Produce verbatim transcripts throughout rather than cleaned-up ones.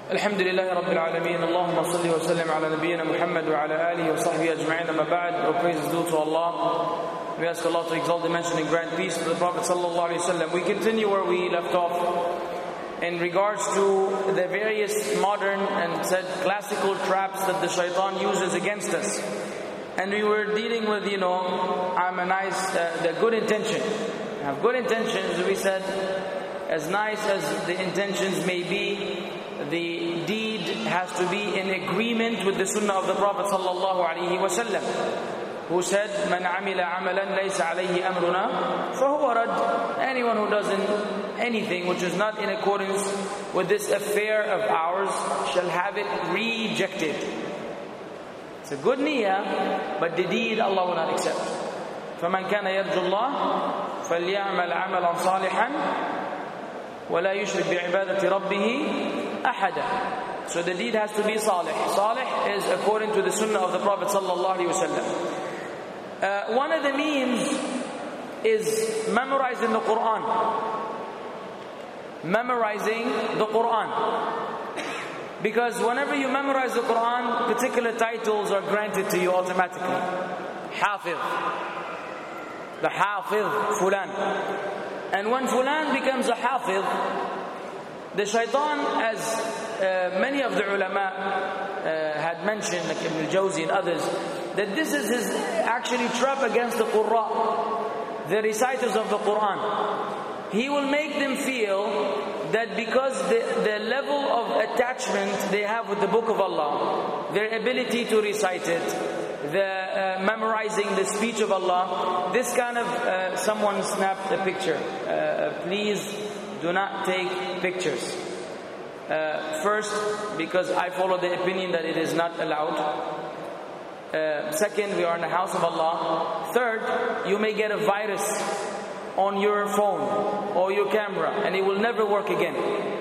الحمد لله رب العالمين اللهم صل وسلم على نبينا محمد وعلى آله وصحبه أجمعين أما بعد. All praise is due to Allah. We ask Allah to exalt the mention and grant peace to the Prophet sallallahu alaihi wasallam. We continue where we left off in regards to the various modern and said classical traps that the shaitan uses against us. And we were dealing with, you know, I'm a nice, uh, the good intention. Have good intentions, we said, as nice as the intentions may be, the deed has to be in agreement with the sunnah of the Prophet sallallahu alaihi wasallam, who said, "Man amila amalan laysa alayhi amruna fahuwa rad." Anyone who does anything which is not in accordance with this affair of ours shall have it rejected. It's a good niyyah, but the deed Allah will not accept. فَمَنْ كَانَ يَرْجُو اللَّهِ فَلْيَعْمَلْ عَمَلًا صَالِحًا وَلَا يُشْرِكْ بِعِبَادَةِ رَبِّهِ أَحَدًا. So the deed has to be salih. Salih is according to the sunnah of the Prophet sallallahu alaihi wasallam. Uh, one of the means is memorizing the Quran. Memorizing the Quran. Because whenever you memorize the Quran, particular titles are granted to you automatically. Hafiz. The Hafiz Fulan. And when Fulan becomes a Hafiz, the shaitan, as uh, many of the ulama uh, had mentioned, like Ibn al-Jawzi and others, that this is his actually trap against the Qurra, the reciters of the Quran. He will make them feel that because the, the level of attachment they have with the book of Allah, their ability to recite it, the uh, memorizing the speech of Allah, this kind of, uh, someone snapped a picture. Uh, please do not take pictures. Uh, first, because I follow the opinion that it is not allowed. Uh, second, we are in the house of Allah. Third, you may get a virus on your phone or your camera and it will never work again.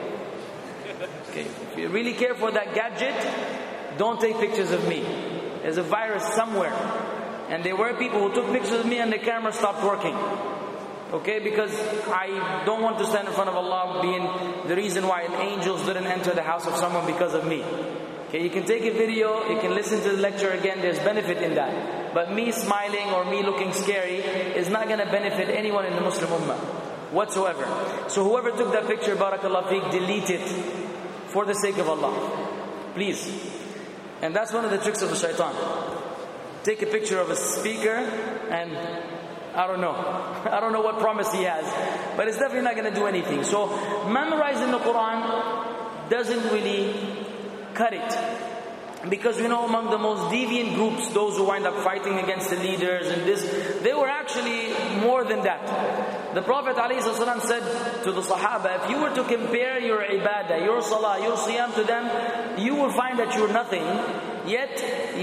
Okay. If you really care for that gadget, don't take pictures of me. There's a virus somewhere. And there were people who took pictures of me and the camera stopped working. Okay, because I don't want to stand in front of Allah being the reason why angels didn't enter the house of someone because of me. Okay, you can take a video, you can listen to the lecture again, there's benefit in that. But me smiling or me looking scary is not going to benefit anyone in the Muslim Ummah whatsoever. So whoever took that picture, barakallah feek, delete it for the sake of Allah. Please. And that's one of the tricks of the shaitan. Take a picture of a speaker and I don't know. I don't know what promise he has. But it's definitely not going to do anything. So memorizing the Quran doesn't really cut it. Because you know, among the most deviant groups, those who wind up fighting against the leaders and this, they were actually more than that. The Prophet ﷺ said to the Sahaba, if you were to compare your ibadah, your salah, your siyam to them, you will find that you're nothing. Yet,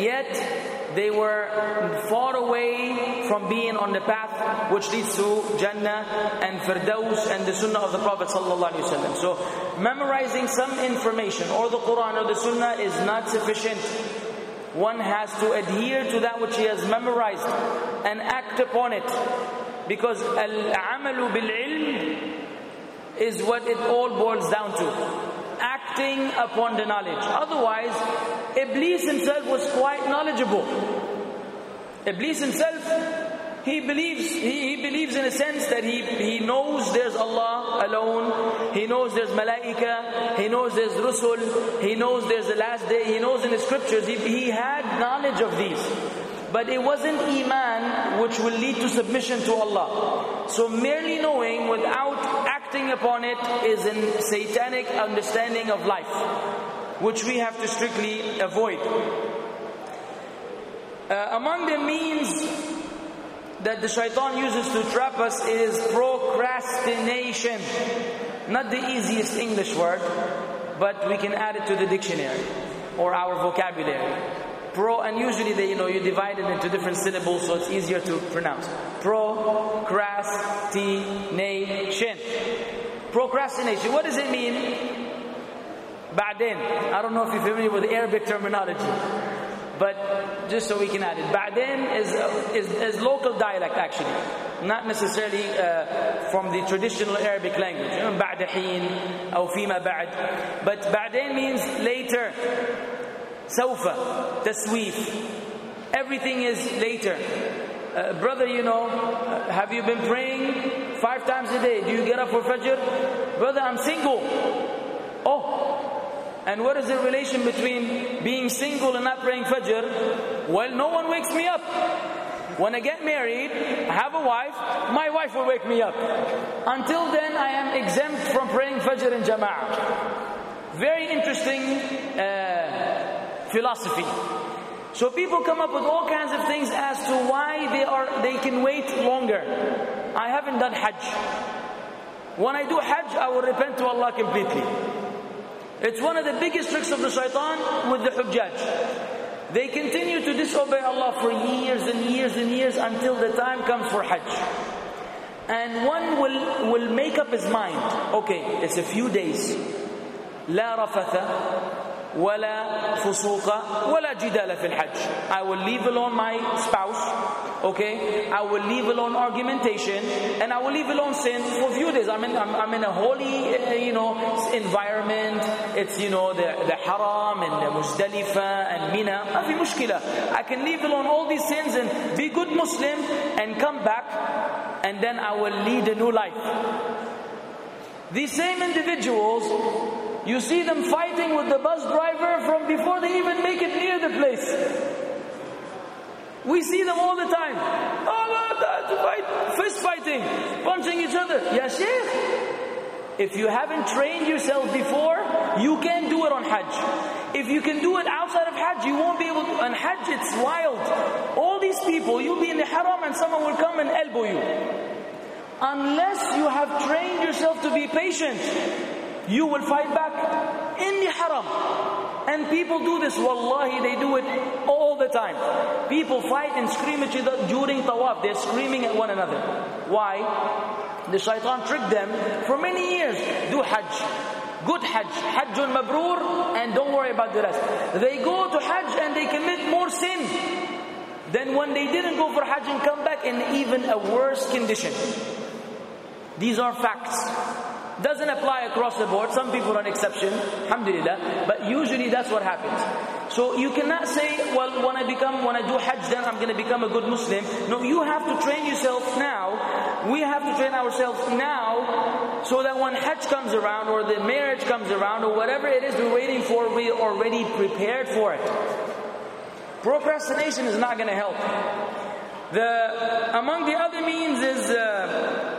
yet, they were far away from being on the path which leads to Jannah and Firdaus and the Sunnah of the Prophet ﷺ. So, memorizing some information or the Quran or the Sunnah is not sufficient. One has to adhere to that which he has memorized and act upon it. Because al-amalu bil-ilm is what it all boils down to. Acting upon the knowledge. Otherwise, Iblis himself was quite knowledgeable. Iblis himself, he believes, he, he believes in a sense that he, he knows there's Allah alone, he knows there's malaika, he knows there's rusul, he knows there's the last day, he knows in the scriptures, he, he had knowledge of these. But it wasn't iman which will lead to submission to Allah. So merely knowing without acting upon it is a satanic understanding of life, which we have to strictly avoid. Uh, among the means that the shaitan uses to trap us is procrastination. Not the easiest English word, but we can add it to the dictionary or our vocabulary. Pro, and usually they, you know, you divide it into different syllables so it's easier to pronounce. Procrastination. Procrastination. What does it mean? Ba'din. I don't know if you're familiar with Arabic terminology, but just so we can add it. Ba'din is, is, is local dialect actually. not necessarily uh, from the traditional Arabic language. You know, بعد حين أو فيما بعد. But بعدين means later. سوف, تسويف. Everything is later. Uh, brother, you know, uh, have you been praying five times a day? Do you get up for Fajr? Brother, I'm single. Oh, and what is the relation between being single and not praying Fajr? Well, no one wakes me up. When I get married, I have a wife, my wife will wake me up. Until then, I am exempt from praying Fajr in Jama'ah. Very interesting uh, philosophy. So people come up with all kinds of things as to why they are they can wait longer. I haven't done Hajj. When I do Hajj, I will repent to Allah completely. It's one of the biggest tricks of the shaitan with the Hujjaj. They continue to disobey Allah for years and years and years until the time comes for Hajj. And one will, will make up his mind. Okay, it's a few days. لا رفث ولا فسوق ولا جدال في الحج. I will leave alone my spouse, okay? I will leave alone argumentation, and I will leave alone sin for a few days. I'm in, I'm, I'm in a holy, uh, you know, environment. It's, you know, the, the Haram and the Muzdalifa and Mina. ما في مشكلة. I can leave alone all these sins and be good Muslim and come back, and then I will lead a new life. These same individuals, you see them fighting with the bus driver from before they even make it near the place. We see them all the time. Oh, fight, fist fighting, punching each other. Ya Shaykh, if you haven't trained yourself before, you can't do it on Hajj. If you can do it outside of Hajj, you won't be able to. On Hajj, it's wild. All these people, you'll be in the Haram and someone will come and elbow you. Unless you have trained yourself to be patient, you will fight back in the Haram. And people do this, wallahi, they do it all the time. People fight and scream at each other during tawaf. They're screaming at one another. Why? The shaitan tricked them for many years. Do Hajj. Good Hajj. Hajjun Mabrur, and don't worry about the rest. They go to Hajj and they commit more sin than when they didn't go for Hajj and come back in even a worse condition. These are facts. Doesn't apply across the board. Some people are an exception, alhamdulillah, but usually that's what happens. So you cannot say, well, when I become, when I do Hajj, then I'm going to become a good Muslim. No, you have to train yourself now. We have to train ourselves now, so that when Hajj comes around, or the marriage comes around, or whatever it is we're waiting for, we're already prepared for it. Procrastination is not going to help. The among the other means is Uh,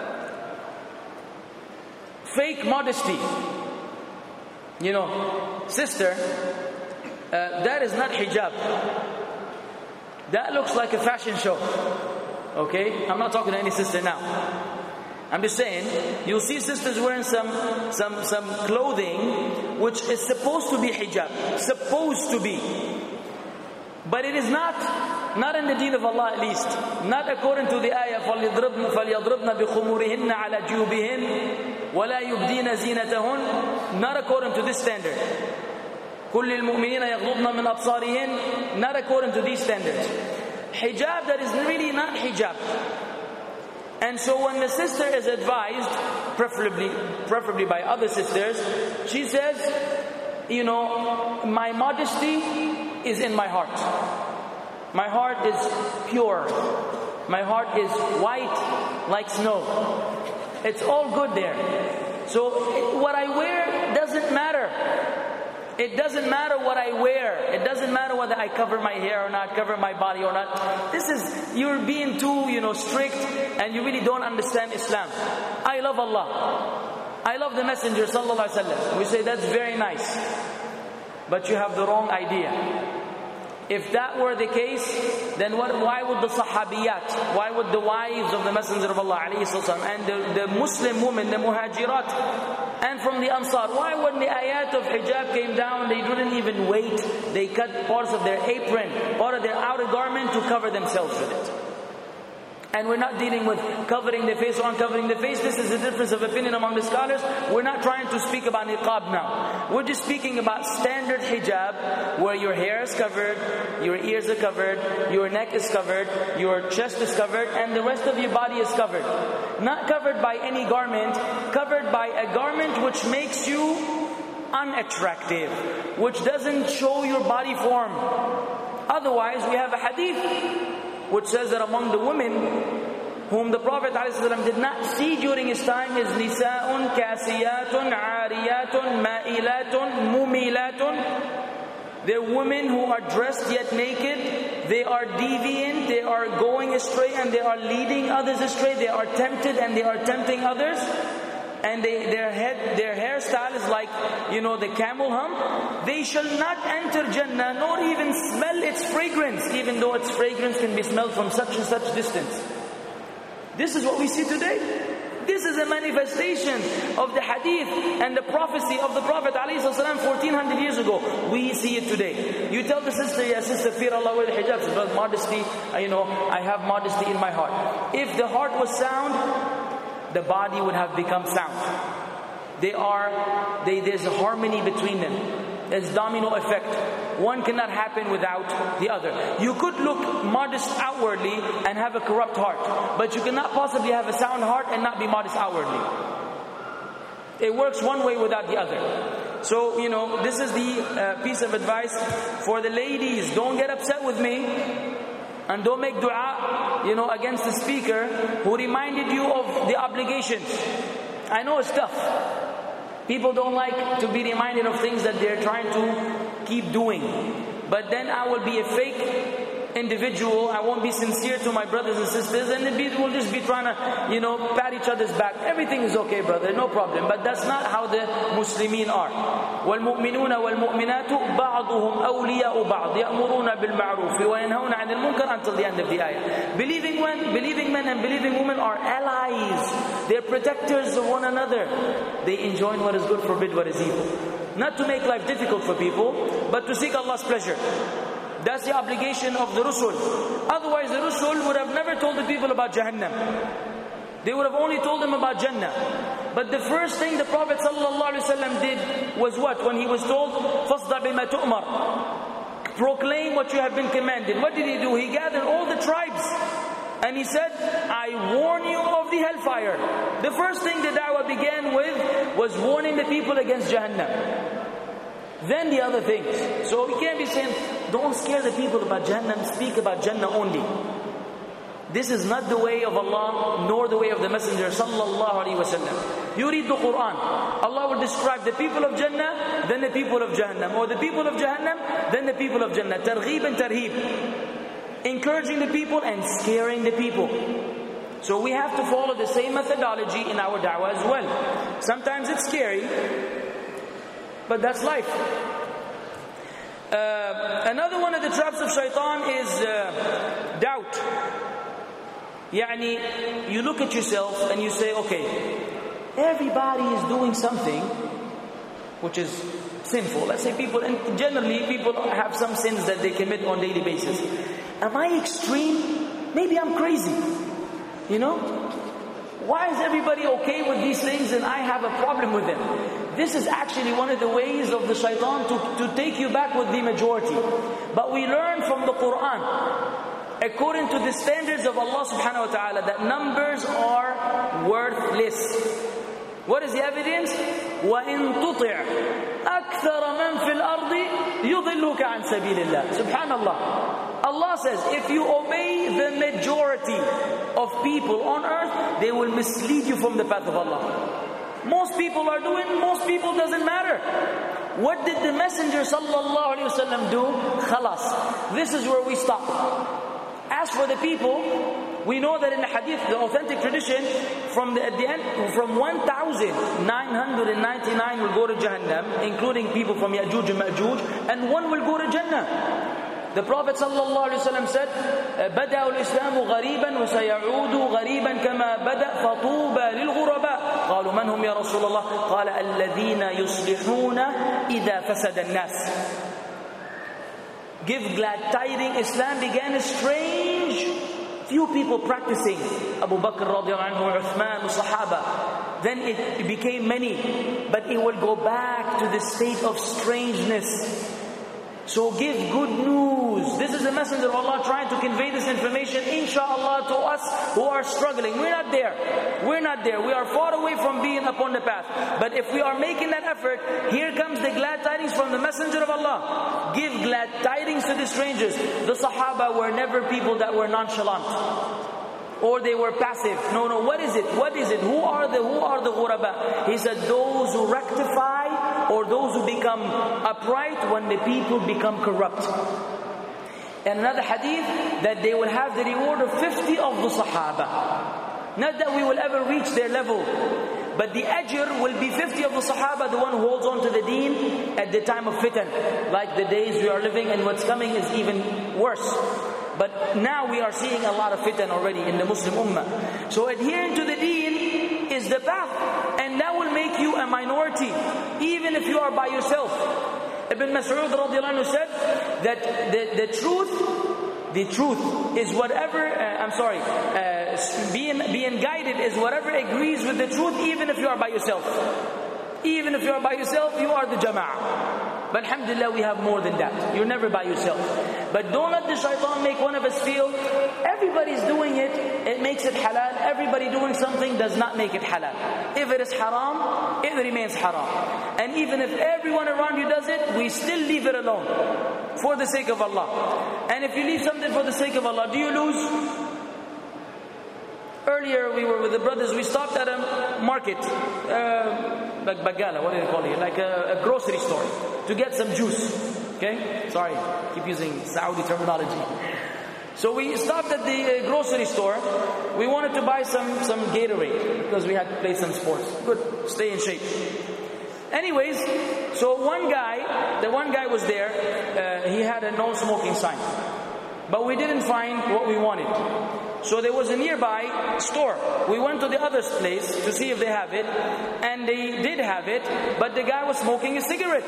fake modesty. You know, sister, uh, that is not hijab. That looks like a fashion show. Okay? I'm not talking to any sister now. I'm just saying, you'll see sisters wearing some, some, some clothing which is supposed to be hijab. Supposed to be. But it is not, not in the deen of Allah at least. Not according to the ayah, فَلْيَضْرِبْنَ بِخُمُورِهِنَّ عَلَى جُيُوبِهِنَّ وَلَا يُبْدِينَ زِينَتَهُنَّ. Not according to this standard. كُلِّ الْمُؤْمِنِينَ يَغْضُضْنَ مِنْ أَبْصَارِهِنَّ. Not according to these standards. Hijab that is really not hijab. And so when the sister is advised, preferably, preferably by other sisters, she says, you know, my modesty is in my heart. My heart is pure. My heart is white like snow. It's all good there. So what I wear doesn't matter. It doesn't matter what I wear. It doesn't matter whether I cover my hair or not, cover my body or not. This is, you're being too, you know, strict, and you really don't understand Islam. I love Allah. I love the Messenger sallallahu alaihi wasallam. We say that's very nice. But you have the wrong idea. If that were the case, then what, why would the Sahabiyat, why would the wives of the Messenger of Allah alayhi wasallam, and the, the Muslim women, the Muhajirat, and from the Ansar, why when the ayat of hijab came down, they didn't even wait, they cut parts of their apron, part of their outer garment to cover themselves with it. And we're not dealing with covering the face or uncovering the face. This is a difference of opinion among the scholars. We're not trying to speak about niqab now. We're just speaking about standard hijab, where your hair is covered, your ears are covered, your neck is covered, your chest is covered, and the rest of your body is covered. Not covered by any garment, covered by a garment which makes you unattractive, which doesn't show your body form. Otherwise, we have a hadith which says that among the women whom the Prophet ﷺ did not see during his time is nisa'un kasiyatun ariyatun ma'ilatun mumilatun. They're women who are dressed yet naked. They are deviant, they are going astray, and they are leading others astray. They are tempted and they are tempting others. And they, their head, their hairstyle is like, you know, the camel hump. They shall not enter Jannah, nor even smell its fragrance, even though its fragrance can be smelled from such and such distance. This is what we see today. This is a manifestation of the hadith and the prophecy of the Prophet ﷺ fourteen hundred years ago. We see it today. You tell the sister, yeah, sister, fear Allah with hijab. She says, modesty, you know, I have modesty in my heart. If the heart was sound, the body would have become sound. They are, they, there's a harmony between them. There's domino effect. One cannot happen without the other. You could look modest outwardly and have a corrupt heart, but you cannot possibly have a sound heart and not be modest outwardly. It works one way without the other. So, you know, this is the uh, piece of advice for the ladies. Don't get upset with me. And don't make dua, you know, against the speaker who reminded you of the obligations. I know it's tough. People don't like to be reminded of things that they're trying to keep doing. But then I will be a fake individual. I won't be sincere to my brothers and sisters, and we'll just be trying to, you know, pat each other's back. Everything is okay, brother, no problem. But that's not how the Muslimin are. وَالْمُؤْمِنُونَ وَالْمُؤْمِنَاتُ بَعْضُهُمْ أَوْلِيَاءُ بَعْض يَأْمُرُونَ بِالْمَعْرُوفِ وَيَنْهَوْنَ عَنِ الْمُنْكَرِ until the end of the ayah. Believing men, believing men and believing women are allies. They're protectors of one another. They enjoin what is good, forbid what is evil. Not to make life difficult for people, but to seek Allah's pleasure. That's the obligation of the Rusul. Otherwise the Rusul would have never told the people about Jahannam. They would have only told them about Jannah. But the first thing the Prophet ﷺ did was what? When he was told, فَاصْدَعْ بِمَا تُؤْمَرْ, proclaim what you have been commanded. What did he do? He gathered all the tribes and he said, I warn you of the hellfire. The first thing the da'wah began with was warning the people against Jahannam. Then the other things. So we can't be saying, don't scare the people about Jannah, speak about Jannah only. This is not the way of Allah, nor the way of the Messenger sallallahu alaihi wasallam. You read the Quran, Allah will describe the people of Jannah, then the people of Jahannam, or the people of Jahannam, then the people of Jannah. Targheeb and tarheeb, encouraging the people and scaring the people. So we have to follow the same methodology in our da'wah as well. Sometimes it's scary, but that's life. Uh, another one of the traps of shaitan is uh, doubt. Yani, you look at yourself and you say, okay, everybody is doing something which is sinful. Let's say people, and generally people have some sins that they commit on a daily basis. Am I extreme? Maybe I'm crazy. You know? Why is everybody okay with these things and I have a problem with them? This is actually one of the ways of the shaitan to, to take you back with the majority. But we learn from the Quran, according to the standards of Allah subhanahu wa ta'ala, that numbers are worthless. What is the evidence? وَإِن تُطِعْ أَكْثَرَ مَنْ فِي الْأَرْضِ يُضِلُّكَ عَنْ سَبِيلِ اللَّهِ. Subhanallah. Allah says, if you obey the majority of people on earth, they will mislead you from the path of Allah. Most people are doing, most people doesn't matter. What did the Messenger sallallahu alaihi wasallam do? Khalas. This is where we stop. As for the people, we know that in the hadith, the authentic tradition, from the, at the end, from one thousand nine hundred ninety-nine will go to Jahannam, including people from Ya'juj and Ma'juj, and one will go to Jannah. The Prophet ﷺ said, بدأ الإسلام غريبا وسيعود غريبا كما بدأ فطوبى للغرباء. قالوا من هم يا رسول الله؟ قال الذين يصلحون إذا فسد الناس. Give glad tidings. Islam began as strange few people practicing, Abu Bakr radiallahu anhu, Uthman, Sahaba. Then it, it became many, but it will go back to the state of strangeness. So give good news. This is the messenger of Allah trying to convey this information, inshallah, to us who are struggling. We're not there. We're not there. We are far away from being upon the path. But if we are making that effort, here comes the glad tidings from the messenger of Allah. Give glad tidings to the strangers. The Sahaba were never people that were nonchalant, or they were passive. No, no. What is it? What is it? Who are the who are the ghuraba? He said, those who rectify, or those who become upright when the people become corrupt. And another hadith, that they will have the reward of fifty of the Sahaba. Not that we will ever reach their level, but the ajr will be fifty of the Sahaba, the one who holds on to the deen at the time of fitan. Like the days we are living, and what's coming is even worse. But now we are seeing a lot of fitan already in the Muslim Ummah. So adhering to the deen is the path, and that will make you a minority, even if you are by yourself. Ibn Mas'ud radiallahu anhu said that the, the truth, the truth is whatever, uh, I'm sorry, uh, being, being guided is whatever agrees with the truth, even if you are by yourself. Even if you are by yourself, you are the jama'ah. But alhamdulillah, we have more than that. You're never by yourself. But don't let the shaitan make one of us feel everybody's doing it, it makes it halal. Everybody doing something does not make it halal. If it is haram, it remains haram. And even if everyone around you does it, we still leave it alone for the sake of Allah. And if you leave something for the sake of Allah, do you lose? Earlier we were with the brothers, we stopped at a market, uh, like bagala, what do they call it? Like a, a grocery store, to get some juice. Okay? Sorry, keep using Saudi terminology. So we stopped at the uh, grocery store. We wanted to buy some, some Gatorade, because we had to play some sports. Good, stay in shape. Anyways, so one guy, the one guy was there, uh, he had a no smoking sign. But we didn't find what we wanted. So there was a nearby store. We went to the other place to see if they have it, and they did have it, but the guy was smoking a cigarette.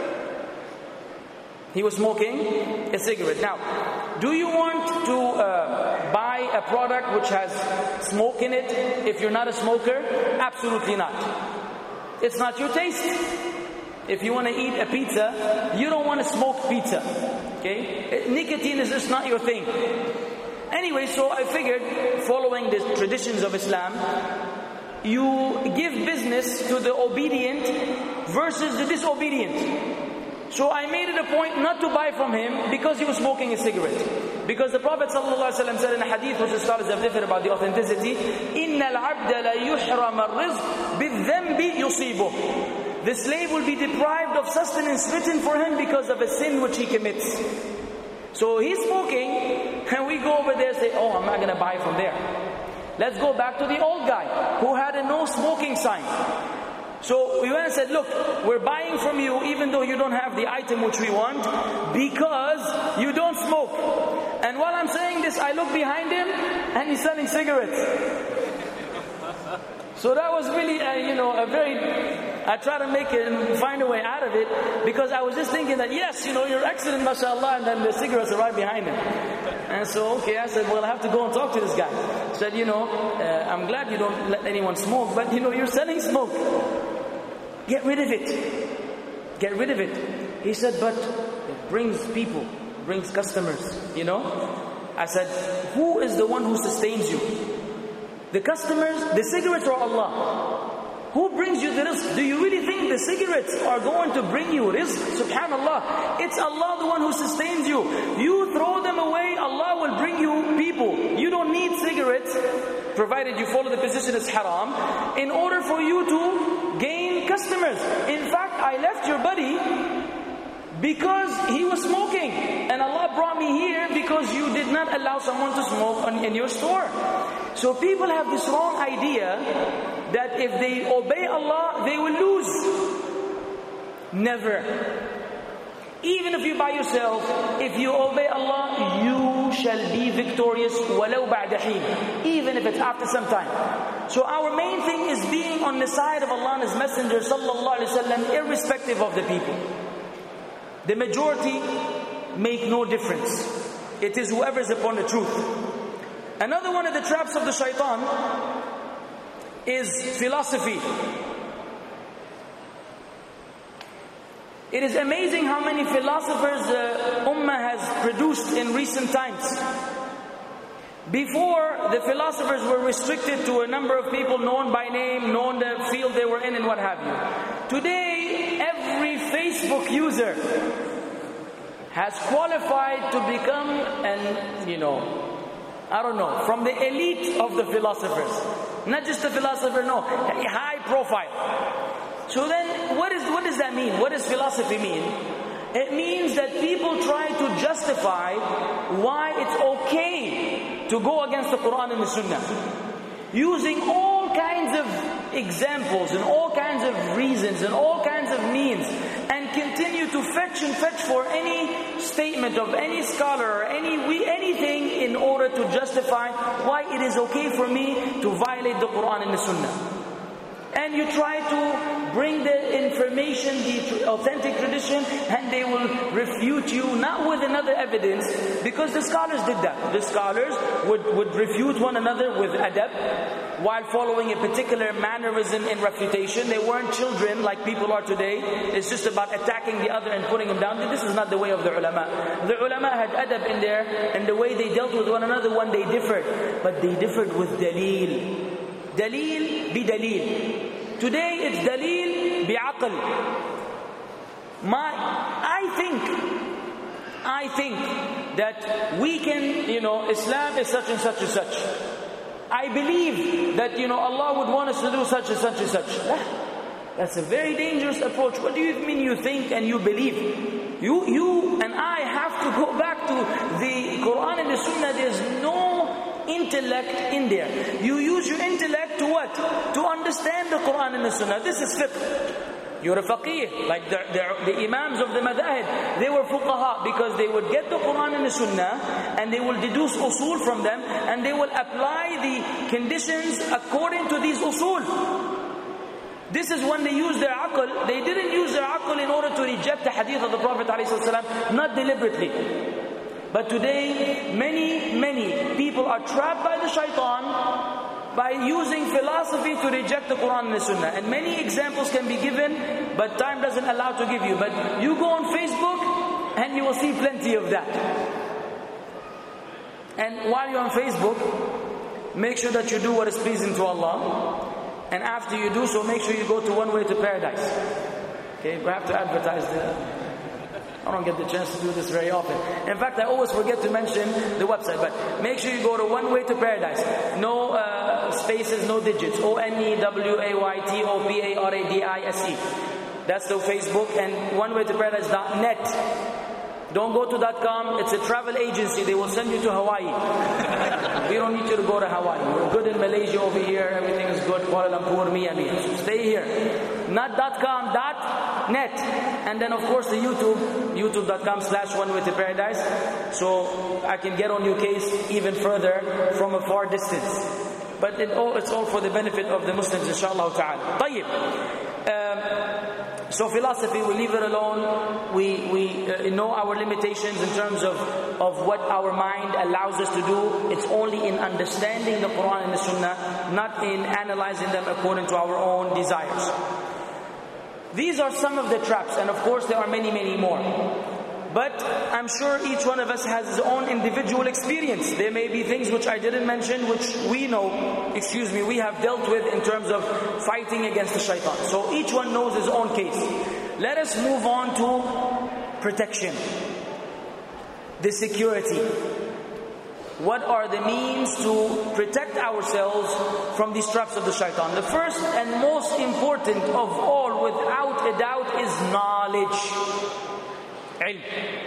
He was smoking a cigarette. Now, do you want to uh, buy a product which has smoke in it if you're not a smoker? Absolutely not. It's not your taste. If you want to eat a pizza, you don't want to smoke pizza. Okay? Nicotine is just not your thing. Anyway, so I figured, following the traditions of Islam, you give business to the obedient versus the disobedient. So I made it a point not to buy from him because he was smoking a cigarette. Because the Prophet ﷺ said in a hadith, which the scholars have differed about the authenticity, إِنَّ الْعَبْدَ لَيُحْرَمَ الرِّزْقِ بِالذَّنْبِ يُصِيبُهُ. The slave will be deprived of sustenance written for him because of a sin which he commits. So he's smoking, and we go over there and say, oh, I'm not going to buy from there. Let's go back to the old guy who had a no smoking sign. So we went and said, look, we're buying from you even though you don't have the item which we want, because you don't smoke. And while I'm saying this, I look behind him and he's selling cigarettes. So that was really, a, you know, a very, I try to make it and find a way out of it, because I was just thinking that, yes, you know, you're excellent, mashallah, and then the cigarettes are right behind him. And so, okay, I said, well, I have to go and talk to this guy. I said, you know, uh, I'm glad you don't let anyone smoke, but, you know, you're selling smoke. Get rid of it. Get rid of it. He said, but it brings people, brings customers, you know. I said, who is the one who sustains you? The customers, the cigarettes, or Allah? Who brings you the rizq? Do you really think the cigarettes are going to bring you rizq? Subhanallah. It's Allah the one who sustains you. You throw them away, Allah will bring you people. You don't need cigarettes, provided you follow the position as haram, in order for you to gain customers. In fact, I left your buddy because he was smoking, and Allah brought me here because you did not allow someone to smoke on, in your store. So people have this wrong idea that if they obey Allah, they will lose. Never. Even if you're by yourself, if you obey Allah, you shall be victorious, walau ba'da heen, even if it's after some time. So our main thing is being on the side of Allah and His Messenger sallallahu alaihi wasallam, irrespective of the people. The majority make no difference. It is whoever is upon the truth. Another one of the traps of the shaitan is philosophy. It is amazing how many philosophers the uh, Ummah has produced in recent times. Before, the philosophers were restricted to a number of people known by name, known the field they were in and what have you. Today, every Facebook user has qualified to become an, you know, I don't know, from the elite of the philosophers. Not just a philosopher, no, high profile. So then, what is what does that mean? What does philosophy mean? It means that people try to justify why it's okay to go against the Quran and the Sunnah, using all kinds of examples and all kinds of reasons and all kinds of means, and continue to fetch and fetch for any statement of any scholar or any anything in order to justify why it is okay for me to violate the Quran and the Sunnah. And you try to bring the information, the authentic tradition, and they will refute you, not with another evidence, because the scholars did that. The scholars would, would refute one another with adab, while following a particular mannerism in refutation. They weren't children like people are today. It's just about attacking the other and putting him down. This is not the way of the ulama. The ulama had adab in there, and the way they dealt with one another, when they differed. But they differed with daleel. Daleel bi daleel. Today it's daleel bi'aql. My, I think, I think that we can, you know, Islam is such and such and such. I believe that, you know, Allah would want us to do such and such and such. That's a very dangerous approach. What do you mean you think and you believe? You, you and I have to go back to the Quran and the Sunnah. There's no intellect in there. You use your intellect to what? To understand the Quran and the Sunnah. This is fiqh. You're a faqih. Like the, the, the imams of the madahib, they were fuqaha, because they would get the Quran and the Sunnah and they will deduce usul from them, and they will apply the conditions according to these usul. This is when they use their aql. They didn't use their aql in order to reject the hadith of the Prophet ﷺ, not deliberately. But today, many, many people are trapped by the shaitan by using philosophy to reject the Quran and the Sunnah. And many examples can be given, but time doesn't allow to give you. But you go on Facebook and you will see plenty of that. And while you're on Facebook, make sure that you do what is pleasing to Allah. And after you do so, make sure you go to One Way to Paradise. Okay, we have to advertise the... I don't get the chance to do this very often. In fact, I always forget to mention the website. But make sure you go to One Way to Paradise. No uh, spaces, no digits. O N E W A Y T O P A R A D I S E. That's the Facebook. And one way to paradise dot net. Don't go to .com. It's a travel agency. They will send you to Hawaii. We don't need you to go to Hawaii. We're good in Malaysia over here. Everything is good. Kuala Lumpur, Mia Mia. So stay here. Not .com, .net. And then of course the YouTube, youtube.com slash one way to paradise. So I can get on your case even further from a far distance. But it all, it's all for the benefit of the Muslims, inshallah ta'ala. طيب. Um, so philosophy, we leave it alone. We, we uh, know our limitations in terms of, of what our mind allows us to do. It's only in understanding the Quran and the Sunnah, not in analyzing them according to our own desires. These are some of the traps, and of course there are many, many more. But I'm sure each one of us has his own individual experience. There may be things which I didn't mention, which we know, excuse me, we have dealt with in terms of fighting against the shaitan. So each one knows his own case. Let us move on to protection. The security. What are the means to protect ourselves from these traps of the shaitan? The first and most important of all, without a doubt, is knowledge. Ilm.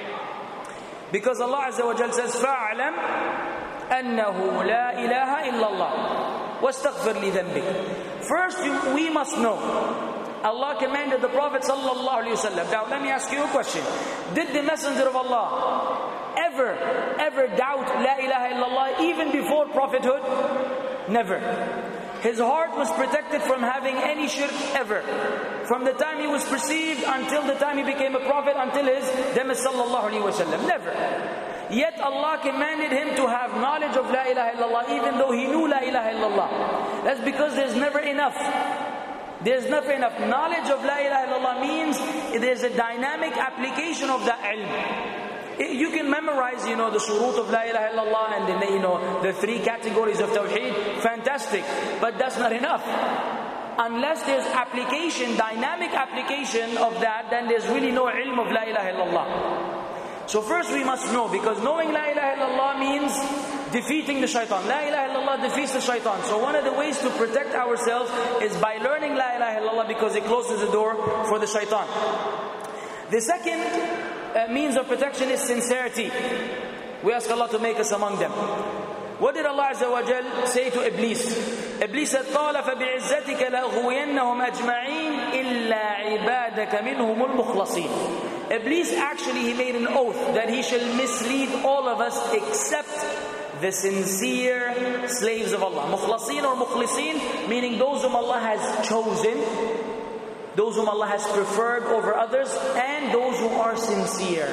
Because Allah Azza wa Jal says, فَاعْلَمْ أَنَّهُ لَا إِلَهَ إِلَّا اللَّهِ وَاسْتَغْفِرْ لِذَنْبِكَ. First, you, we must know. Allah commanded the Prophet sallallahu alaihi wasallam. Now, let me ask you a question. Did the Messenger of Allah ever, ever doubt La ilaha illallah even before prophethood? Never. His heart was protected from having any shirk ever. From the time he was perceived until the time he became a prophet, until his death sallallahu alaihi wasallam. Never. Yet Allah commanded him to have knowledge of La ilaha illallah even though he knew La ilaha illallah. That's because there's never enough. There's never enough. Knowledge of La ilaha illallah means there's a dynamic application of that ilm. You can memorize, you know, the shurut of La ilaha illallah and then, you know, the three categories of tawheed. Fantastic. But that's not enough. Unless there's application, dynamic application of that, then there's really no ilm of La ilaha illallah. So first we must know, because knowing La ilaha illallah means defeating the shaitan. La ilaha illallah defeats the shaitan. So one of the ways to protect ourselves is by learning La ilaha illallah, because it closes the door for the shaitan. The second uh, means of protection is sincerity. We ask Allah to make us among them. What did Allah Azza wa Jal say to Iblis? Iblis said, قَالَ فَبِعِزَّتِكَ لَأُغْوِيَنَّهُمْ أَجْمَعِينَ إِلَّا عِبَادَكَ مِنْهُمُ الْمُخْلَصِينَ. Iblis actually, he made an oath that he shall mislead all of us except the sincere slaves of Allah. Mukhlasin or mukhlisin, meaning those whom Allah has chosen, those whom Allah has preferred over others, and those who are sincere.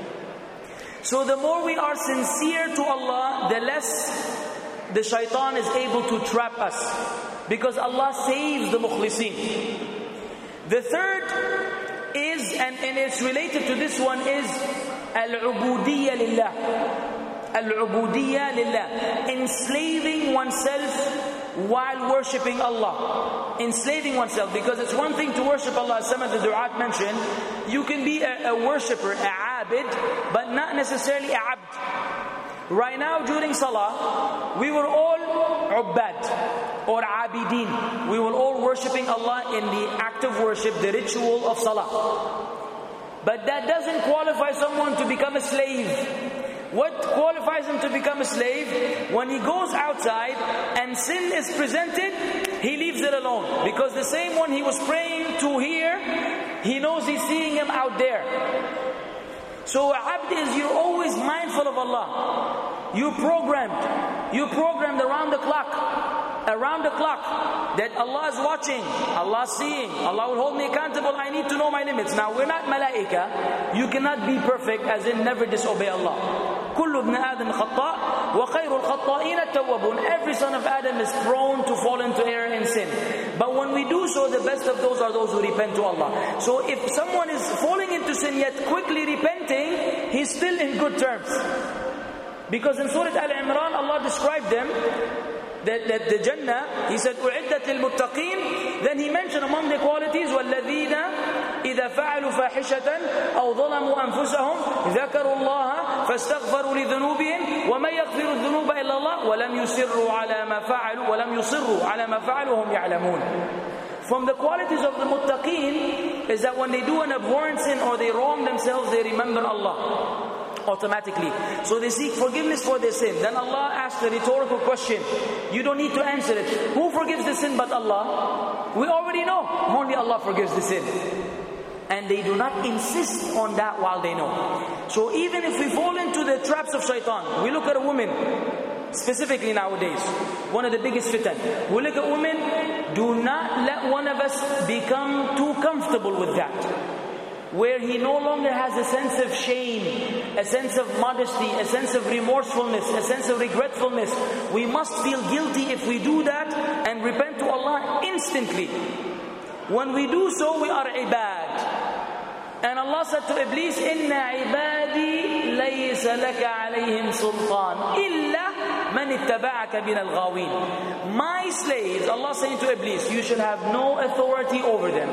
So the more we are sincere to Allah, the less the shaitan is able to trap us, because Allah saves the mukhlisin. The third is, and, and it's related to this one, is al-ubudiyya lillah. Al-ubudiyya lillah. Enslaving oneself while worshipping Allah. Enslaving oneself, because it's one thing to worship Allah, as some of the du'at mentioned. You can be a, a worshipper, a abid, but not necessarily a abd. Right now during salah, we were all ubbad or abidin. We were all worshipping Allah in the act of worship, the ritual of salah. But that doesn't qualify someone to become a slave. What qualifies him to become a slave? When he goes outside and sin is presented, he leaves it alone. Because the same one he was praying to here, he knows he's seeing him out there. So abd is, you're always mindful of Allah. You're programmed. You're programmed around the clock. Around the clock. That Allah is watching. Allah is seeing. Allah will hold me accountable. I need to know my limits. Now we're not malaika. You cannot be perfect, as in never disobey Allah. كل ابن آدم خطاء وخير الخطائين التوابون. Every son of Adam is prone to fall into error and sin. But when we do so, the best of those are those who repent to Allah. So if someone is falling into sin yet quickly repenting, he's still in good terms. Because in Surah Al-Imran, Allah described them, that, that the Jannah, He said, أُعِدَّتْ لِلْمُتَّقِينَ. Then He mentioned among the qualities, وَالَّذِينَ إِذَا فَعَلُوا فَاحِشَةً أَوْ ظَلَمُوا أَنفُسَهُمْ ذَكَرُوا اللَّهَ فَاسْتَغْفَرُوا لِذُنُوبِهِمْ وَمَنْ يَغْفِرُ الذُّنُوبَ إِلَّا اللَّهُ وَلَمْ يُصِرُّوا عَلَى مَا فَعَلُوا وَلَمْ يُصِرُّوا عَلَى مَا فَعَلُوا وَهُمْ يَعْلَمُونَ. From the qualities of the muttaqeen is that when they do an abhorrent sin or they wrong themselves, they remember Allah automatically. So they seek forgiveness for their sin. Then Allah asks a rhetorical question. You don't need to answer it. Who forgives the sin but Allah? We already know. Only Allah forgives the sin. And they do not insist on that while they know. So even if we fall into the traps of shaitan, we look at a woman, specifically nowadays, one of the biggest fitan. We look at women, do not let one of us become too comfortable with that. Where he no longer has a sense of shame, a sense of modesty, a sense of remorsefulness, a sense of regretfulness. We must feel guilty if we do that and repent to Allah instantly. When we do so, we are ibad. And Allah said to Iblis, Inna ibadi laysa laka alayhim sultan illa man ittaba'aka min al-ghawin. My slaves, Allah saying to Iblis, you shall have no authority over them,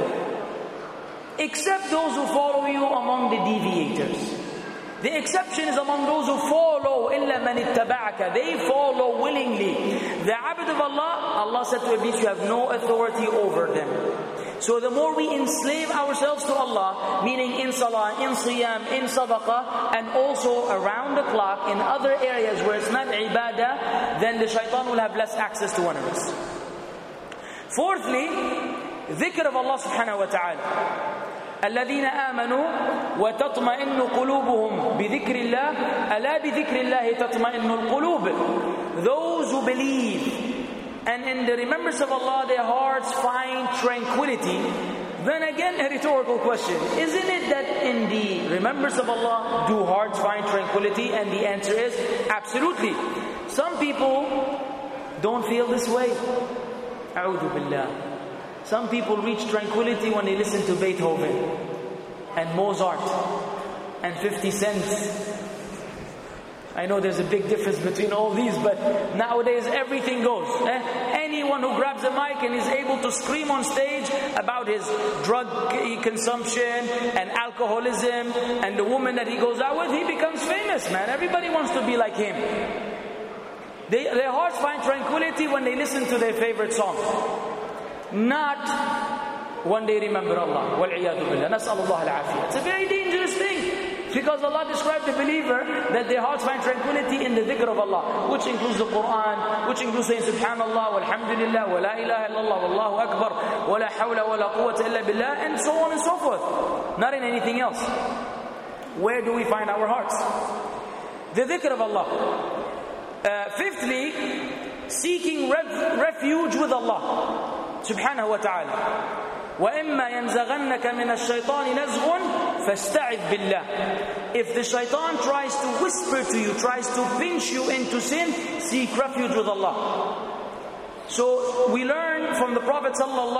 except those who follow you among the deviators. The exception is among those who follow, إِلَّا مَنِ اتَّبَعَكَ. They follow willingly. The abd of Allah, Allah said to Iblis, you have no authority over them. So the more we enslave ourselves to Allah, meaning in salah, in siyam, in sadaqah, and also around the clock, in other areas where it's not ibadah, then the shaitan will have less access to one of us. Fourthly, dhikr of Allah subhanahu wa ta'ala. الذين آمنوا وتطمئن قلوبهم بذكر الله ألا بذكر الله تطمئن القلوب. Those who believe and in the remembrance of Allah their hearts find tranquility. Then again a rhetorical question. Isn't it that in the remembrance of Allah, do hearts find tranquility? And the answer is absolutely. Some people don't feel this way. A'udhu billah. Some people reach tranquility when they listen to Beethoven and Mozart and fifty cents. I know there's a big difference between all these, but nowadays everything goes. Eh? Anyone who grabs a mic and is able to scream on stage about his drug consumption and alcoholism and the woman that he goes out with, he becomes famous, man. Everybody wants to be like him. They, their hearts find tranquility when they listen to their favorite song, not when they remember Allah. Wal-'iyadu billah. Nas'alullah al-afiyah. It's a very dangerous thing. Because Allah described the believer that their hearts find tranquility in the dhikr of Allah, which includes the Quran, which includes saying Subhanallah, walhamdulillah, wa la ilaha illallah, wallahu akbar, wa la hawla wa la quwwata illa billah, and so on and so forth. Not in anything else. Where do we find our hearts? The dhikr of Allah. Uh, fifthly, seeking ref- refuge with Allah subhanahu wa ta'ala. وَإِمَّا يَنْزَغَنَّكَ مِنَ الشَّيْطَانِ نَزْغٌ فَاسْتَعِذْ بِاللَّهِ. If the shaitan tries to whisper to you, tries to pinch you into sin, seek refuge with Allah. So we learn from the Prophet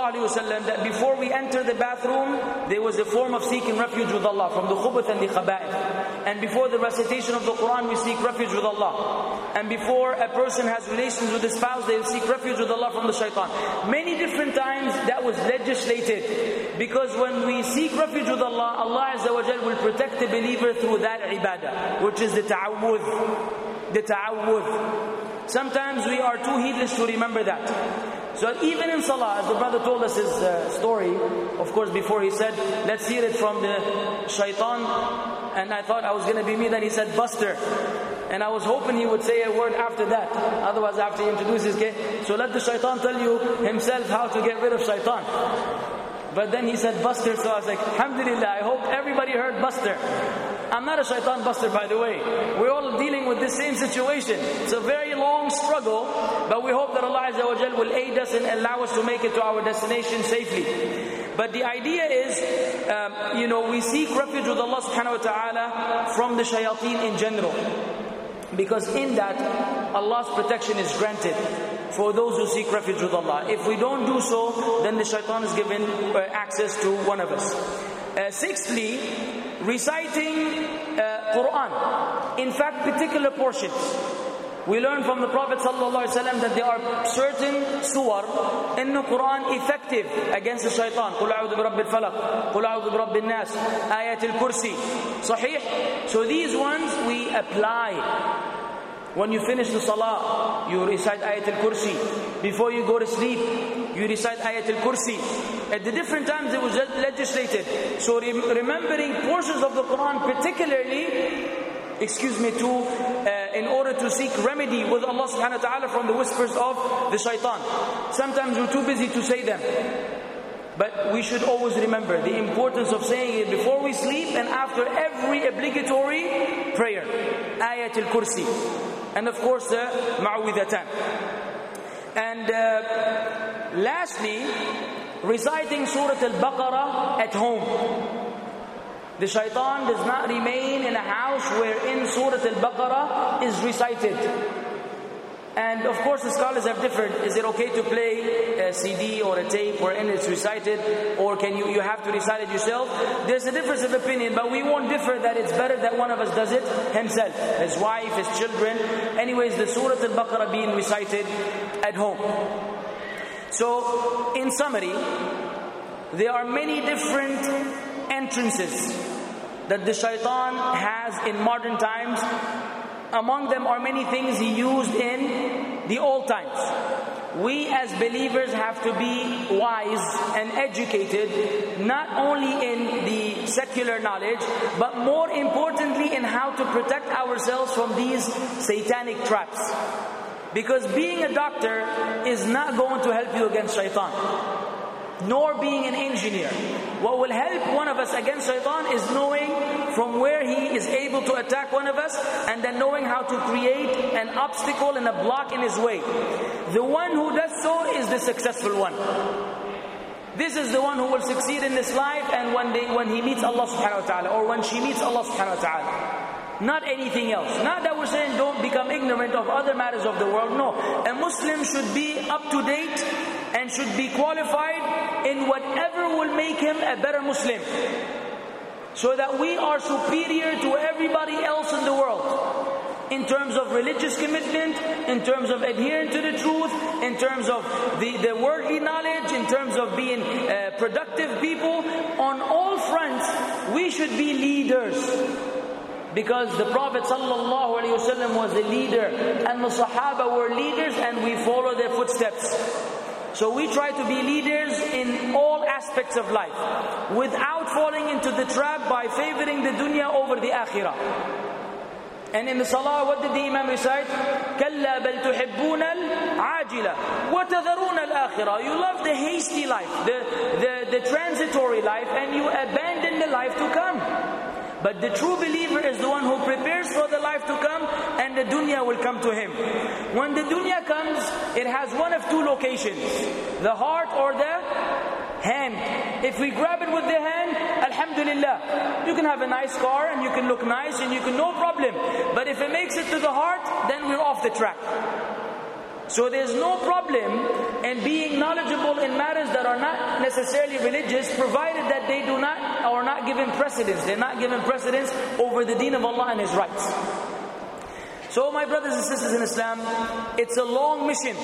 ﷺ that before we enter the bathroom, there was a form of seeking refuge with Allah from the khubuth and the khaba'ith. And before the recitation of the Quran, we seek refuge with Allah. And before a person has relations with his spouse, they will seek refuge with Allah from the shaitan. Many different times that was legislated. Because when we seek refuge with Allah, Allah Azza wa Jal will protect the believer through that ibadah, which is the ta'awudh. The ta'awudh. Sometimes we are too heedless to remember that. So even in salah, as the brother told us his uh, story, of course before he said, let's hear it from the shaitan. And I thought I was going to be me, then he said, Buster. And I was hoping he would say a word after that. Otherwise, after he introduces, okay, so let the shaitan tell you himself how to get rid of shaitan. But then he said Buster, so I was like, alhamdulillah, I hope everybody heard Buster. I'm not a shaitan buster, by the way. We're all dealing with the same situation. It's a very long struggle, but we hope that Allah Azza wa Jal will aid us and allow us to make it to our destination safely. But the idea is, um, you know, we seek refuge with Allah subhanahu wa ta'ala from the shayateen in general. Because in that, Allah's protection is granted for those who seek refuge with Allah. If we don't do so, then the shaitan is given uh, access to one of us. Uh, sixthly, reciting uh, Quran. In fact, particular portions. We learn from the Prophet ﷺ that there are certain surah in the Quran effective against the shaitan. قُلْ أَعُوذُ بِرَبِّ الْفَلَقِ قُلْ أَعُوذُ بِرَبِّ النَّاسِ آيَةِ الْكُرْسِي. Sahih? So these ones we apply. When you finish the salah, you recite Ayat al-Kursi. Before you go to sleep, you recite Ayat al-Kursi. At the different times it was legislated. So remembering portions of the Quran particularly, excuse me, to uh, in order to seek remedy with Allah subhanahu wa ta'ala from the whispers of the shaitan. Sometimes we're too busy to say them. But we should always remember the importance of saying it before we sleep and after every obligatory prayer. Ayat al-Kursi. And of course the Ma'awidhatan. And uh, lastly, reciting Surah Al-Baqarah at home. The shaitan does not remain in a house wherein Surah Al-Baqarah is recited. And of course the scholars have differed. Is it okay to play a C D or a tape wherein it's recited? Or can you, you have to recite it yourself? There's a difference of opinion, but we won't differ that it's better that one of us does it himself. His wife, his children. Anyways, the Surah Al-Baqarah being recited at home. So, in summary, there are many different entrances that the shaitan has in modern times. Among them are many things he used in the old times. We as believers have to be wise and educated, not only in the secular knowledge, but more importantly in how to protect ourselves from these satanic traps. Because being a doctor is not going to help you against shaitan, nor being an engineer. What will help one of us against shaitan is knowing from where he is able to attack one of us, and then knowing how to create an obstacle and a block in his way. The one who does so is the successful one. This is the one who will succeed in this life and when, they, when he meets Allah subhanahu wa ta'ala, or when she meets Allah subhanahu wa ta'ala. Not anything else. Not that we're saying don't become ignorant of other matters of the world. No. A Muslim should be up to date and should be qualified in whatever will make him a better Muslim. So that we are superior to everybody else in the world. In terms of religious commitment, in terms of adhering to the truth, in terms of the, the worldly knowledge, in terms of being uh, productive people. On all fronts, we should be leaders. Because the Prophet ﷺ was a leader, and the Sahaba were leaders, and we follow their footsteps. So we try to be leaders in all aspects of life, without falling into the trap by favoring the dunya over the akhirah. And in the salah, what did the Imam recite? كَلَّا بَلْ تُحِبُّونَ الْعَاجِلَةِ وَتَذَرُونَ الْآخِرَةِ. You love the hasty life, the, the, the transitory life, and you abandon the life to come. But the true believer is the one who prepares for the life to come, and the dunya will come to him. When the dunya comes, it has one of two locations, the heart or the hand. If we grab it with the hand, alhamdulillah, you can have a nice car and you can look nice and you can, no problem. But if it makes it to the heart, then we're off the track. So there's no problem in being knowledgeable in matters that are not necessarily religious, provided that they do not, or are not given precedence. They're not given precedence over the deen of Allah and His rights. So my brothers and sisters in Islam, it's a long mission.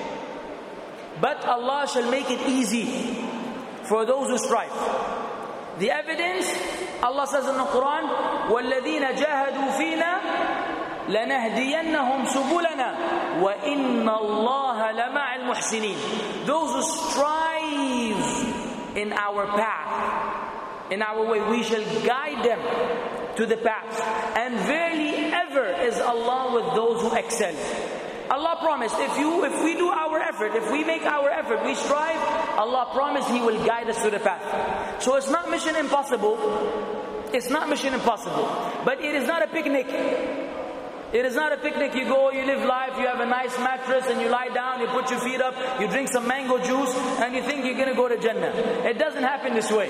But Allah shall make it easy for those who strive. The evidence, Allah says in the Quran, وَالَّذِينَ جَاهَدُوا فِينَا لَنَهْدِيَنَّهُمْ سُبُلَنَا وَإِنَّ اللَّهَ لَمَعَ الْمُحْسِنِينَ. Those who strive in our path, in our way, we shall guide them to the path. And verily ever is Allah with those who excel. Allah promised, if you, if we do our effort, if we make our effort, we strive, Allah promised He will guide us to the path. So it's not mission impossible. It's not mission impossible. But it is not a picnic. It is not a picnic. You go, you live life, you have a nice mattress and you lie down, you put your feet up, you drink some mango juice and you think you're going to go to Jannah. It doesn't happen this way.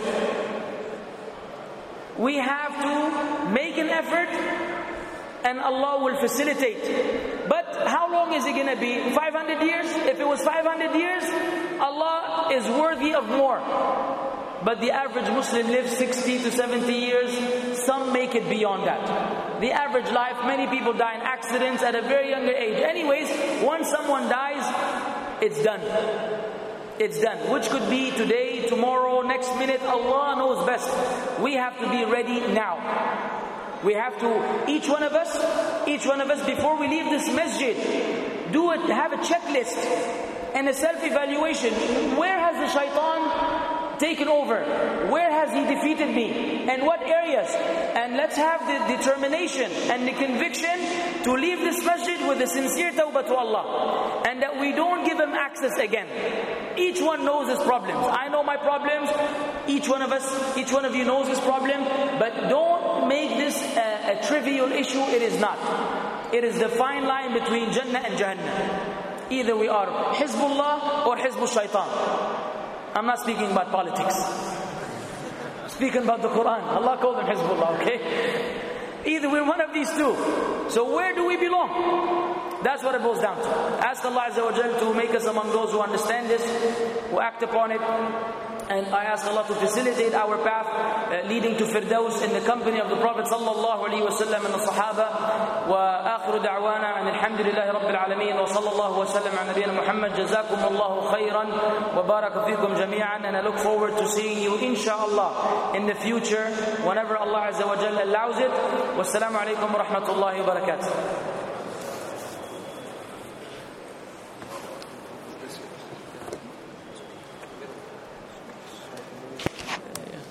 We have to make an effort and Allah will facilitate. But how long is it going to be? five hundred years? If it was five hundred years, Allah is worthy of more. But the average Muslim lives sixty to seventy years. Some make it beyond that. The average life, many people die in accidents at a very younger age. Anyways, once someone dies, it's done. It's done. Which could be today, tomorrow, next minute. Allah knows best. We have to be ready now. We have to, each one of us, each one of us, before we leave this masjid, do it, have a checklist and a self-evaluation. Where has the shaitan taken over? Where has he defeated me? And what areas? And let's have the determination and the conviction to leave this masjid with a sincere tawbah to Allah. And that we don't give him access again. Each one knows his problems. I know my problems. Each one of us, each one of you knows his problem. But don't make this a, a trivial issue. It is not. It is the fine line between Jannah and Jahannam. Either we are Hizbullah or Hizbul Shaitan. I'm not speaking about politics. I'm speaking about the Quran. Allah called them Hizbullah, okay? Either we're one of these two. So where do we belong? That's what it boils down to. Ask Allah Azza wa Jal to make us among those who understand this, who act upon it. And I ask Allah to facilitate our path uh, leading to Firdaus in the company of the Prophet sallallahu alaihi wasallam and the Sahaba. Wa akhiru da'wana and alhamdulillahi rabbil alameen wa sallallahu wa sallam ala nabiyyina Muhammad. Jazakum Allahu khairan wa baraka fikum jami'an. And I look forward to seeing you inshallah in the future whenever Allah Azza wa Jalla allows it. Wassalamu alaikum wa rahmatullahi wa barakatuh.